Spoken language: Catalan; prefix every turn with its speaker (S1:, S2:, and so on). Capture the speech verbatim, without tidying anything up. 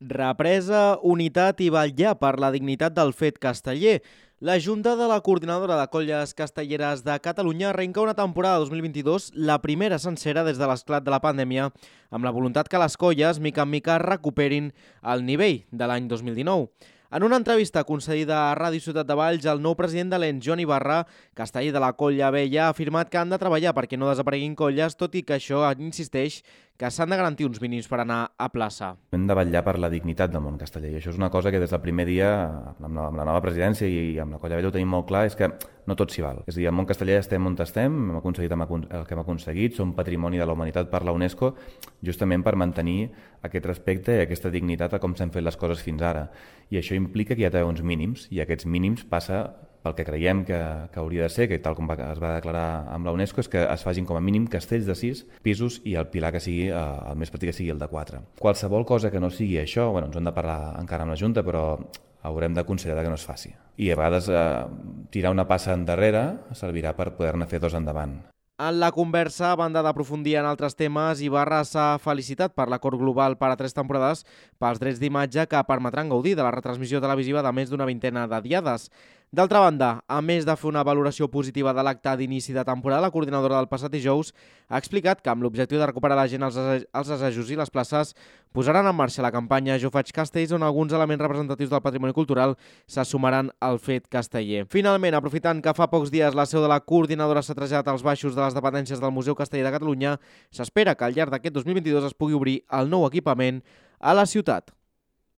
S1: Represa, unitat i vetllar per la dignitat del fet casteller. La Junta de la Coordinadora de Colles Castelleres de Catalunya arrenca una temporada dos mil vint-i-dos, la primera sencera des de l'esclat de la pandèmia, amb la voluntat que les colles, mica en mica, recuperin el nivell de l'any dos mil dinou. En una entrevista concedida a Ràdio Ciutat de Valls, el nou president de l'E N S, Joan Ibarra, casteller de la Colla Vella, ha afirmat que han de treballar perquè no desapareguin colles, tot i que això insisteix que s'han de garantir uns mínims per anar a plaça.
S2: Hem de vetllar per la dignitat del món casteller i això és una cosa que des del primer dia, amb la, amb la nova presidència i amb la Colla Vella ho tenim molt clar, és que no tot s'hi val. És a dir, el món casteller estem on estem, hem aconseguit el que hem aconseguit, som patrimoni de la humanitat per la UNESCO, justament per mantenir aquest respecte i aquesta dignitat a com s'han fet les coses fins ara. I això implica que hi ha d'haver uns mínims, i aquests mínims passa pel que creiem que, que hauria de ser, que tal com va, es va declarar amb la UNESCO, és que es facin com a mínim castells de sis pisos i el pilar que sigui, eh, el més petit que sigui el de quatre. Qualsevol cosa que no sigui això, bueno, ens hem de parlar encara amb la Junta, però haurem de considerar que no es faci. I a vegades eh, tirar una passa endarrere servirà per poder-ne fer dos endavant.
S1: En la conversa, a banda d'aprofundir en altres temes, Ibarra s'ha felicitat per l'acord global per a tres temporades pels drets d'imatge que permetran gaudir de la retransmissió televisiva de més d'una vintena de diades. D'altra banda, a més de fer una valoració positiva de l'acte d'inici de temporada, la coordinadora del passat dijous ha explicat que amb l'objectiu de recuperar la gent als assajos i les places posaran en marxa la campanya Jo faig castells, on alguns elements representatius del patrimoni cultural se sumaran al fet casteller. Finalment, aprofitant que fa pocs dies la seu de la coordinadora s'ha traslladat als baixos de les dependències del Museu Casteller de Catalunya, s'espera que al llarg d'aquest dos mil vint-i-dos es pugui obrir el nou equipament a la ciutat.